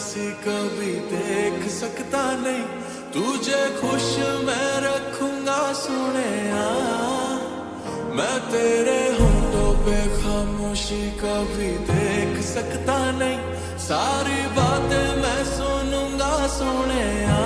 उदासी कभी देख सकता नहीं, तुझे खुश मैं रखूंगा सुने मैं तेरे होंठों पे खामोशी कभी देख सकता नहीं, सारी बातें मैं सुनूंगा सुने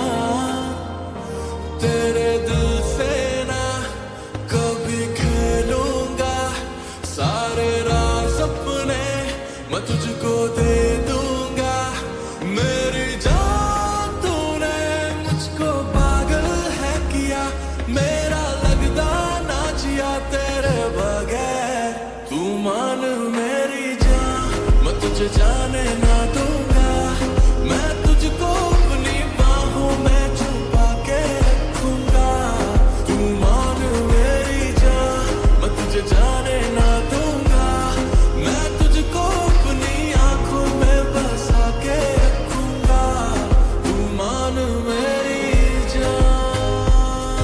तेरे दिल से ना कभी खेलूंगा, सारे राज अपने मैं तुझको दे दूंगा। मेरी जान तूने मुझको पागल है किया, मेरा लगदा ना जिया तेरे बगैर। तू मान मेरी जान मैं तुझे जाने ना दूंगा, मैं तुझको अपनी बाहों में छुपा के रखूंगा। तू मान मेरी जान मैं तुझे जाने ना दूंगा, मैं तुझको अपनी आंखों में बसा के रखूंगा। तू मान मेरी जान,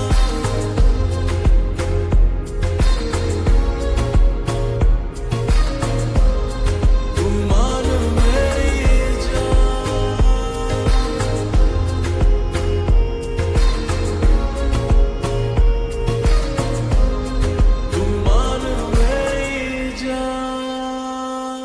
तू मान मेरी जान, तू मान मेरी जान।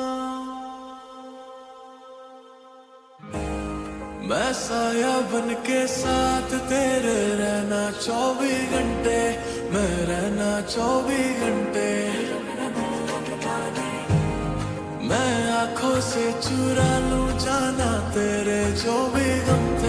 मैं साया बन के साथ तेरे रहना 24 घंटे, मैं रहना 24 घंटे। मैं आंखों से चुरा लूं जाना तेरे जो भी गम